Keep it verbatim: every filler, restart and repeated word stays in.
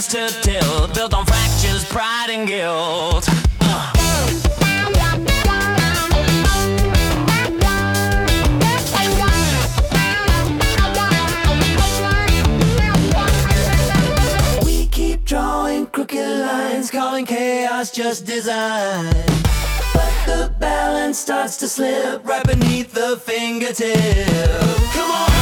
hands to tilt, built on fractures, pride and guilt. uh. We keep drawing crooked lines, calling chaos just design, but the balance starts to slip right beneath the fingertip. Come on!